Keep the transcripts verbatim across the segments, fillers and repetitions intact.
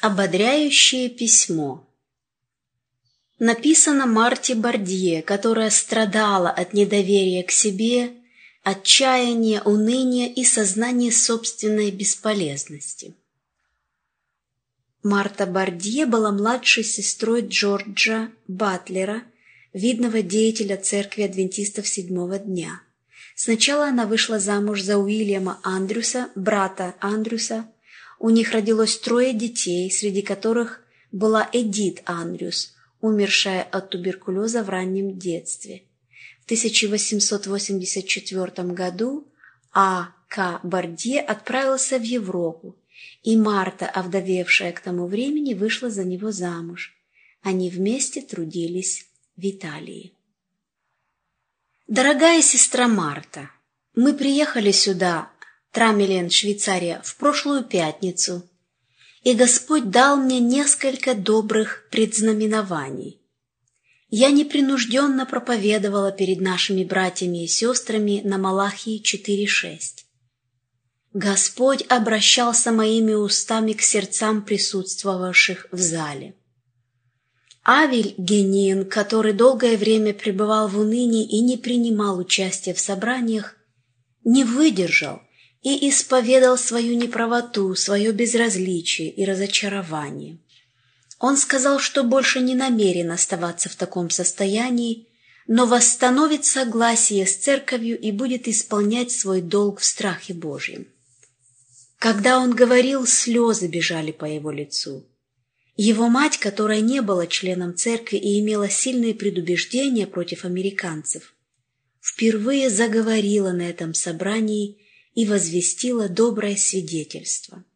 Ободряющее письмо. Написано Марте Бардье, которая страдала от недоверия к себе, отчаяния, уныния и сознания собственной бесполезности. Марта Бардье была младшей сестрой Джорджа Батлера, видного деятеля церкви адвентистов седьмого дня. Сначала она вышла замуж за Уильяма Андрюса, брата Андрюса. У них родилось трое детей, среди которых была Эдит Андрюс, умершая от туберкулеза в раннем детстве. В тысяча восемьсот восемьдесят четвёртом году А. К. Бардье отправился в Европу, и Марта, овдовевшая к тому времени, вышла за него замуж. Они вместе трудились в Италии. Дорогая сестра Марта, мы приехали сюда, Трамелен, Швейцария, в прошлую пятницу, и Господь дал мне несколько добрых предзнаменований. Я непринужденно проповедовала перед нашими братьями и сестрами на Малахии четыре шесть. Господь обращался моими устами к сердцам присутствовавших в зале. Авель Генин, который долгое время пребывал в унынии и не принимал участия в собраниях, не выдержал и исповедал свою неправоту, свое безразличие и разочарование. Он сказал, что больше не намерен оставаться в таком состоянии, но восстановит согласие с церковью и будет исполнять свой долг в страхе Божьем. Когда он говорил, слезы бежали по его лицу. Его мать, которая не была членом церкви и имела сильные предубеждения против американцев, впервые заговорила на этом собрании и возвестила доброе свидетельство.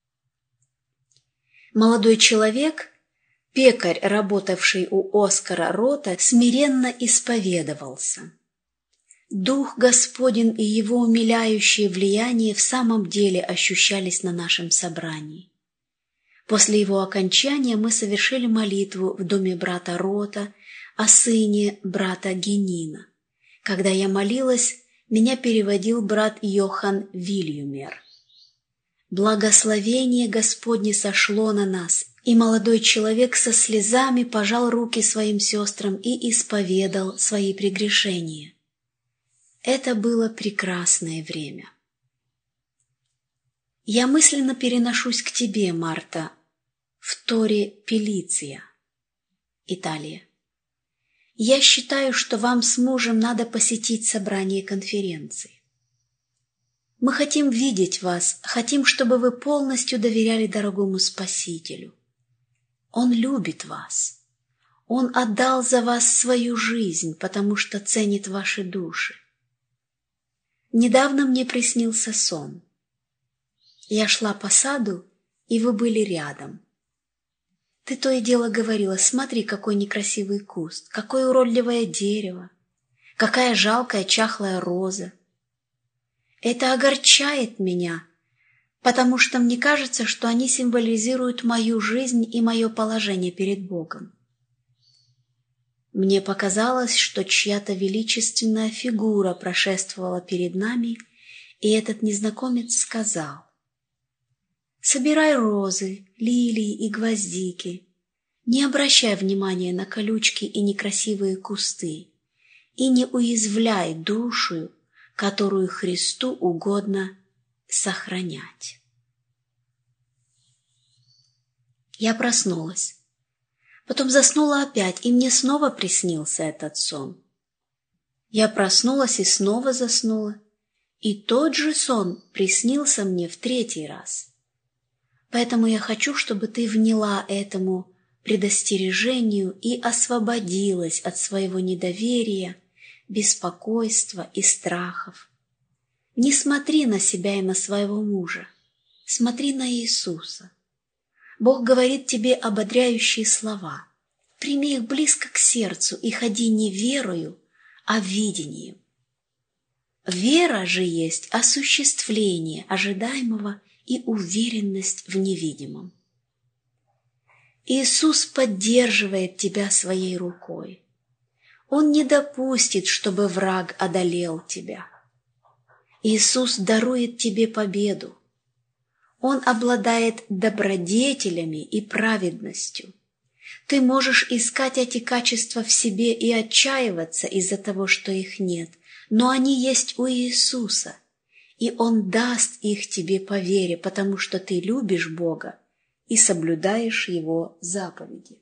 Молодой человек, пекарь, работавший у Оскара Рота, смиренно исповедовался. Дух Господень и его умиляющее влияние в самом деле ощущались на нашем собрании. После его окончания мы совершили молитву в доме брата Рота о сыне брата Генина. Когда я молилась, меня переводил брат Йохан Вильюмер. Благословение Господне сошло на нас, и молодой человек со слезами пожал руки своим сестрам и исповедал свои прегрешения. Это было прекрасное время. Я мысленно переношусь к тебе, Марта, в Торе Пелиция, Италия. Я считаю, что вам с мужем надо посетить собрание конференции. Мы хотим видеть вас, хотим, чтобы вы полностью доверяли дорогому Спасителю. Он любит вас. Он отдал за вас свою жизнь, потому что ценит ваши души. Недавно мне приснился сон. Я шла по саду, и вы были рядом. Ты то и дело говорила: смотри, какой некрасивый куст, какое уродливое дерево, какая жалкая чахлая роза. Это огорчает меня, потому что мне кажется, что они символизируют мою жизнь и мое положение перед Богом. Мне показалось, что чья-то величественная фигура прошествовала перед нами, и этот незнакомец сказал: «Собирай розы, лилии и гвоздики, не обращай внимания на колючки и некрасивые кусты, и не уязвляй душу, которую Христу угодно сохранять». Я проснулась, потом заснула опять, и мне снова приснился этот сон. Я проснулась и снова заснула, и тот же сон приснился мне в третий раз. Поэтому я хочу, чтобы ты вняла этому предостережению и освободилась от своего недоверия, беспокойства и страхов. Не смотри на себя и на своего мужа, смотри на Иисуса. Бог говорит тебе ободряющие слова. Прими их близко к сердцу и ходи не верою, а видением. Вера же есть осуществление ожидаемого и уверенность в невидимом. Иисус поддерживает тебя своей рукой. Он не допустит, чтобы враг одолел тебя. Иисус дарует тебе победу. Он обладает добродетелями и праведностью. Ты можешь искать эти качества в себе и отчаиваться из-за того, что их нет, но они есть у Иисуса, и Он даст их тебе по вере, потому что ты любишь Бога и соблюдаешь Его заповеди.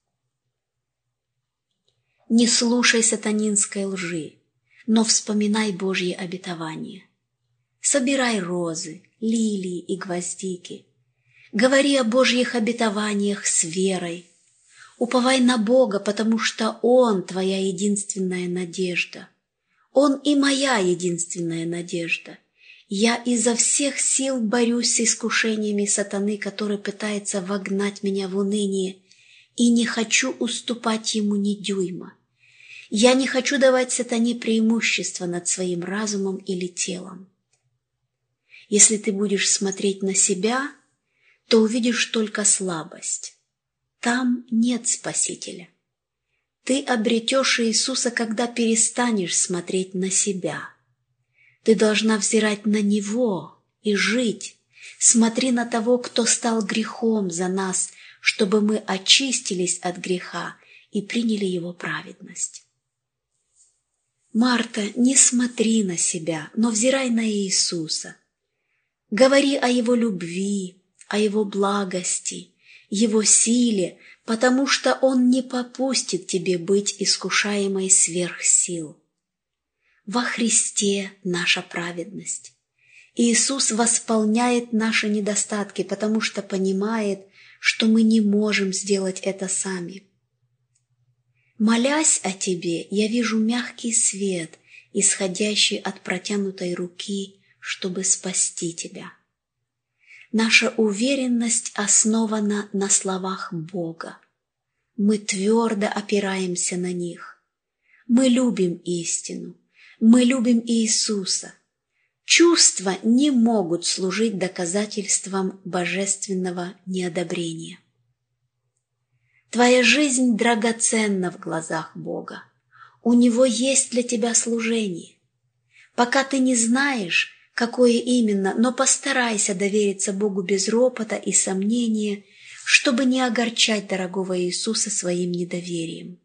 Не слушай сатанинской лжи, но вспоминай Божьи обетования. Собирай розы, лилии и гвоздики. Говори о Божьих обетованиях с верой. Уповай на Бога, потому что Он твоя единственная надежда. Он и моя единственная надежда. Я изо всех сил борюсь с искушениями сатаны, который пытается вогнать меня в уныние, и не хочу уступать ему ни дюйма. Я не хочу давать сатане преимущество над своим разумом или телом. Если ты будешь смотреть на себя, то увидишь только слабость. Там нет Спасителя. Ты обретешь Иисуса, когда перестанешь смотреть на себя. Ты должна взирать на Него и жить. Смотри на того, кто стал грехом за нас, чтобы мы очистились от греха и приняли Его праведность. Марта, не смотри на себя, но взирай на Иисуса. Говори о Его любви, о Его благости, Его силе, потому что Он не попустит тебе быть искушаемой сверх сил. Во Христе наша праведность. Иисус восполняет наши недостатки, потому что понимает, что мы не можем сделать это сами. Молясь о тебе, я вижу мягкий свет, исходящий от протянутой руки, чтобы спасти тебя. Наша уверенность основана на словах Бога. Мы твердо опираемся на них. Мы любим истину. Мы любим Иисуса. Чувства не могут служить доказательством божественного неодобрения. Твоя жизнь драгоценна в глазах Бога. У Него есть для тебя служение. Пока ты не знаешь, какое именно, но постарайся довериться Богу без ропота и сомнения, чтобы не огорчать дорогого Иисуса своим недоверием.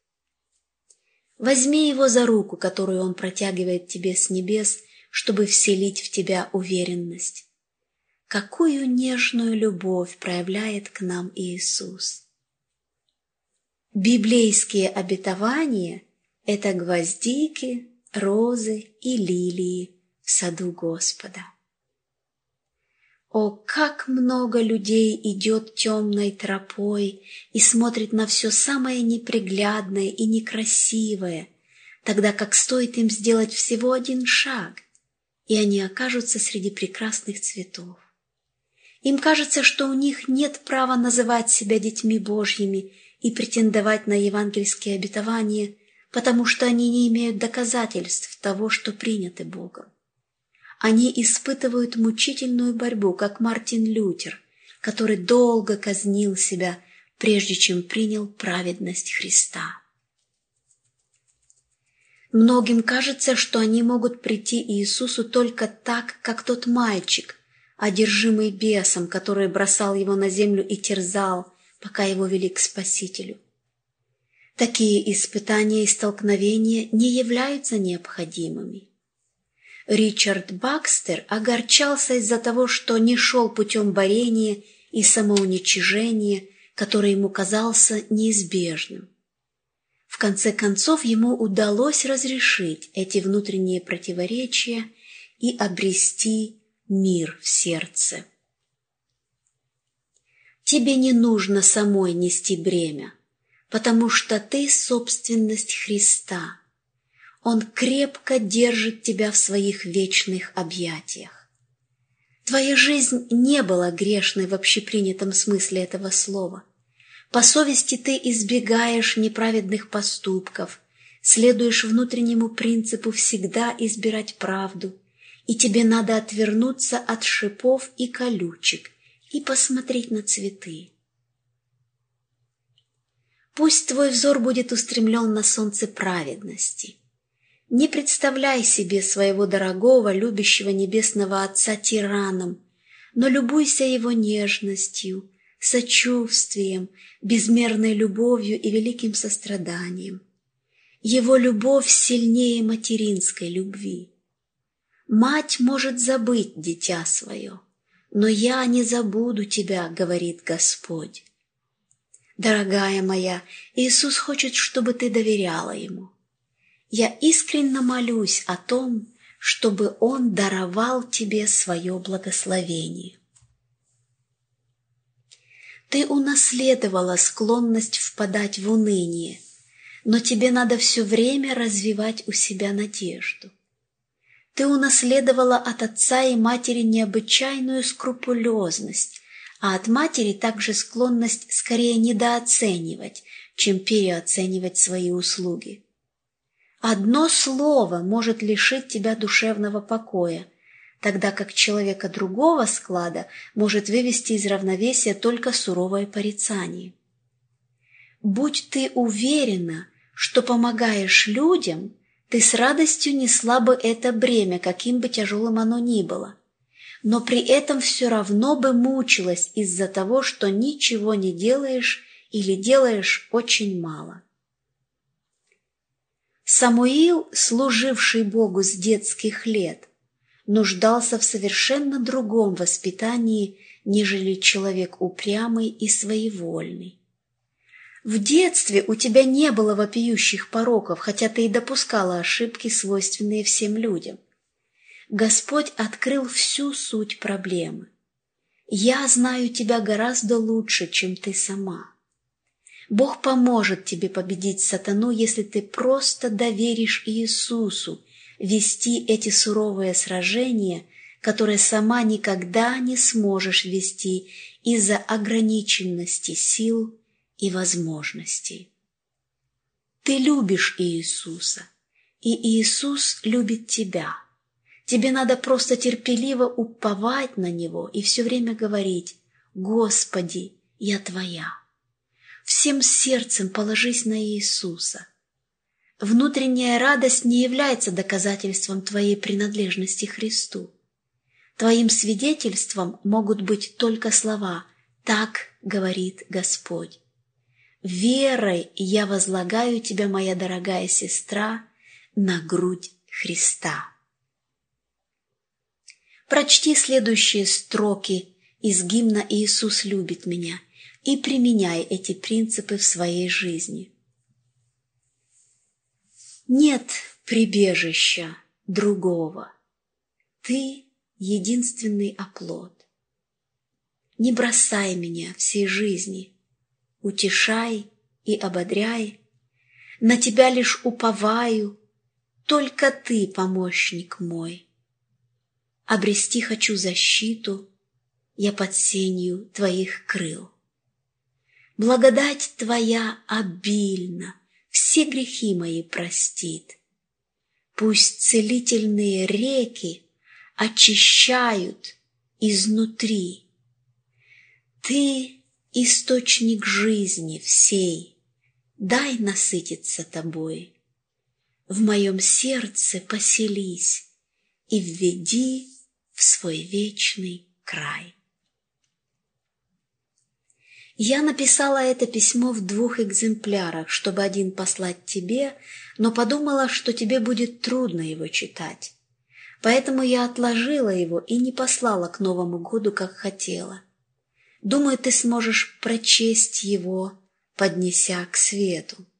Возьми Его за руку, которую Он протягивает тебе с небес, чтобы вселить в тебя уверенность. Какую нежную любовь проявляет к нам Иисус! Библейские обетования – это гвоздики, розы и лилии в саду Господа. О, как много людей идет темной тропой и смотрит на все самое неприглядное и некрасивое, тогда как стоит им сделать всего один шаг, и они окажутся среди прекрасных цветов. Им кажется, что у них нет права называть себя детьми Божьими и претендовать на евангельские обетования, потому что они не имеют доказательств того, что приняты Богом. Они испытывают мучительную борьбу, как Мартин Лютер, который долго казнил себя, прежде чем принял праведность Христа. Многим кажется, что они могут прийти к Иисусу только так, как тот мальчик, одержимый бесом, который бросал его на землю и терзал, пока его вели к Спасителю. Такие испытания и столкновения не являются необходимыми. Ричард Бакстер огорчался из-за того, что не шел путем борения и самоуничижения, который ему казался неизбежным. В конце концов, ему удалось разрешить эти внутренние противоречия и обрести мир в сердце. Тебе не нужно самой нести бремя, потому что ты собственность Христа. Он крепко держит тебя в своих вечных объятиях. Твоя жизнь не была грешной в общепринятом смысле этого слова. По совести ты избегаешь неправедных поступков, следуешь внутреннему принципу всегда избирать правду, и тебе надо отвернуться от шипов и колючек и посмотреть на цветы. Пусть твой взор будет устремлен на солнце праведности. Не представляй себе своего дорогого, любящего небесного Отца тираном, но любуйся его нежностью, сочувствием, безмерной любовью и великим состраданием. Его любовь сильнее материнской любви. Мать может забыть дитя свое, но я не забуду тебя, говорит Господь. Дорогая моя, Иисус хочет, чтобы ты доверяла Ему. Я искренне молюсь о том, чтобы Он даровал тебе свое благословение. Ты унаследовала склонность впадать в уныние, но тебе надо все время развивать у себя надежду. Ты унаследовала от отца и матери необычайную скрупулезность, а от матери также склонность скорее недооценивать, чем переоценивать свои услуги. Одно слово может лишить тебя душевного покоя, тогда как человека другого склада может вывести из равновесия только суровое порицание. Будь ты уверена, что помогаешь людям, ты с радостью несла бы это бремя, каким бы тяжелым оно ни было, но при этом все равно бы мучилась из-за того, что ничего не делаешь или делаешь очень мало. Самуил, служивший Богу с детских лет, нуждался в совершенно другом воспитании, нежели человек упрямый и своевольный. В детстве у тебя не было вопиющих пороков, хотя ты и допускала ошибки, свойственные всем людям. Господь открыл всю суть проблемы. Я знаю тебя гораздо лучше, чем ты сама. Бог поможет тебе победить сатану, если ты просто доверишь Иисусу вести эти суровые сражения, которые сама никогда не сможешь вести из-за ограниченности сил и возможностей. Ты любишь Иисуса, и Иисус любит тебя. Тебе надо просто терпеливо уповать на Него и все время говорить: «Господи, я Твоя». Всем сердцем положись на Иисуса. Внутренняя радость не является доказательством твоей принадлежности Христу. Твоим свидетельством могут быть только слова «Так говорит Господь». Верой я возлагаю тебя, моя дорогая сестра, на грудь Христа. Прочти следующие строки из гимна «Иисус любит меня» и применяй эти принципы в своей жизни. Нет прибежища другого. Ты — единственный оплот. Не бросай меня всей жизни, утешай и ободряй. На тебя лишь уповаю, только ты помощник мой. Обрести хочу защиту, я под сенью твоих крыл. Благодать твоя обильна, все грехи мои простит. Пусть целительные реки очищают изнутри. Ты — источник жизни всей, дай насытиться тобой. В моем сердце поселись и введи в свой вечный край. Я написала это письмо в двух экземплярах, чтобы один послать тебе, но подумала, что тебе будет трудно его читать. Поэтому я отложила его и не послала к Новому году, как хотела. Думаю, ты сможешь прочесть его, поднеся к свету.